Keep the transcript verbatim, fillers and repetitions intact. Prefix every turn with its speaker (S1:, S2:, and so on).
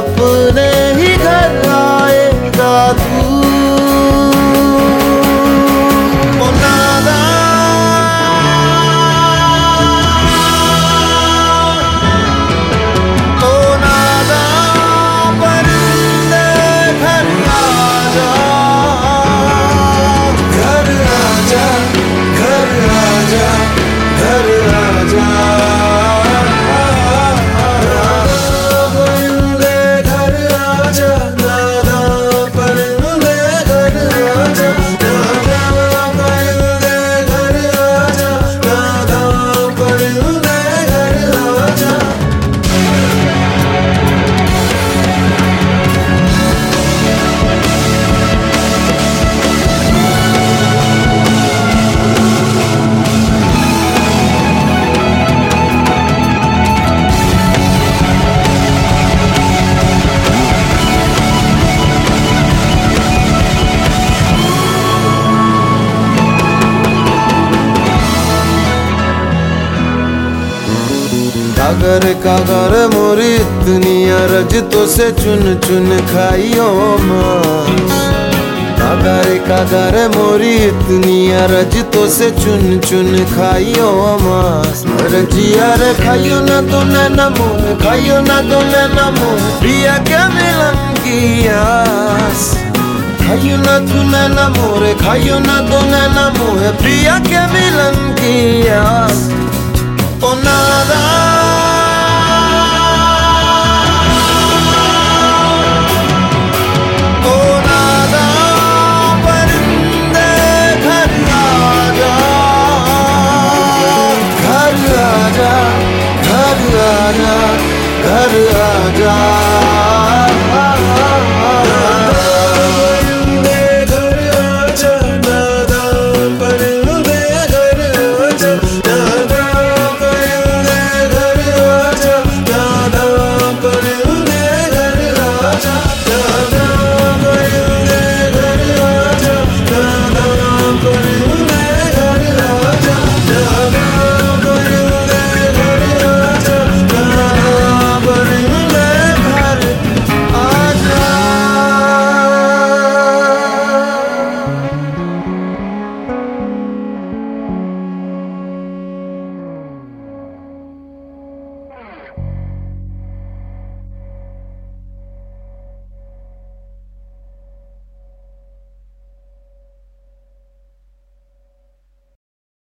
S1: अपने ही घर आएगा तू। ओ नादा ओ नादा परिंदे घर आजा, घर आजा, घर आजा, घर आजा। कागर कागर मोरी इतनी अरज तो से चुन चुन खाइयो मांस। कागर कागर मोरी इतनी अरज तो से चुन चुन खाइयो मांस। रजिया रे खाइयो ना तो नैना मुँह, खाइयो ना तो नैना मुँह, पिया क्या मिलन की आस। खाइयो ना तू नैना मोरे, खाइयो ना तो नैना मुँह, प्रिया क्या मिलन की आस। ओ नादा